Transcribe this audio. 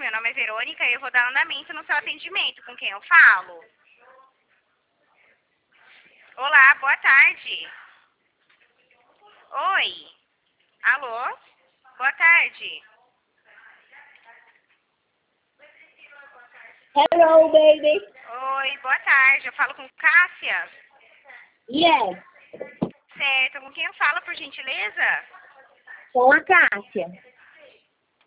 meu nome é Verônica e eu vou dar andamento no seu atendimento. Com quem eu falo? Olá, boa tarde. Oi. Alô? Boa tarde. Hello, baby. Oi, boa tarde. Eu falo com Cássia? Yes, Certo. Com quem eu falo, por gentileza? com a Cássia.